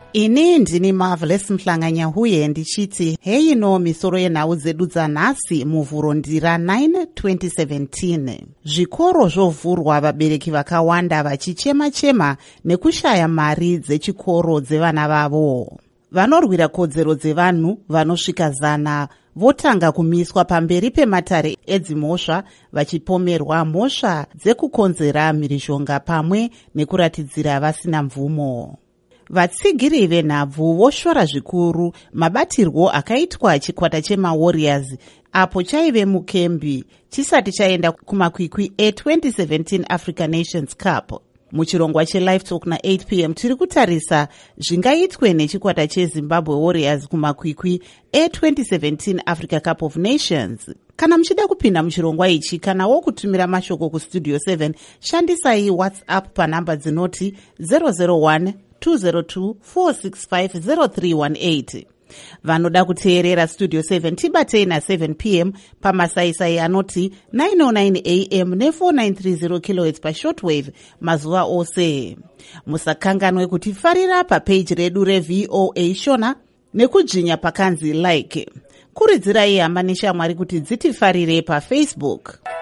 Ini ndini Marvelous Mhlanganyahuye ndichiti heino misoro yenhau dzedu dzanhasi muvhurondira 9 2017. Zvikoro zvovhurwa, vabereki vakawanda vachichema-chema nekushaya mari dzechikoro dzevana vavo. Vanorwira kodzero dzevanhu vanosvika 100 votanga kumiswa pamberi pematare edzimhosva vachipomerwa mhosva dzekukonzera mhirizhonga pamwe nekuratidzira vasina mvumo. Vatsigiri venhabvu voshora zvikuru mabatirwo akaitwa chikwata chemaWarriors apo chaive mukembi chisati chaenda kumakwikwi e2017 Africa Nations Cup. Muchirongwa cheLive Talk na8 p.m. tiri kutarisa zvingaitwe nechikwata cheZimbabwe Warriors kumakwikwi e2017 Africa Cup of Nations. Kana muchida kupinda muchirongwa ichi kana wokutumira mashoko kustudio 7, shandisai WhatsApp panhamba dzinoti 001 202 465 0318. Vanoda kuteerera Studio 7 tibatei na7 p.m. pamasaisai anoti 909 am ne4930 kHz pashortwave mazuva ose. Musakanganwe kutifarira papage redu reVOA Shona nekudzvinya pakanzi like. Kuridzirai hama neshamwari kuti dzitifarire paFacebook.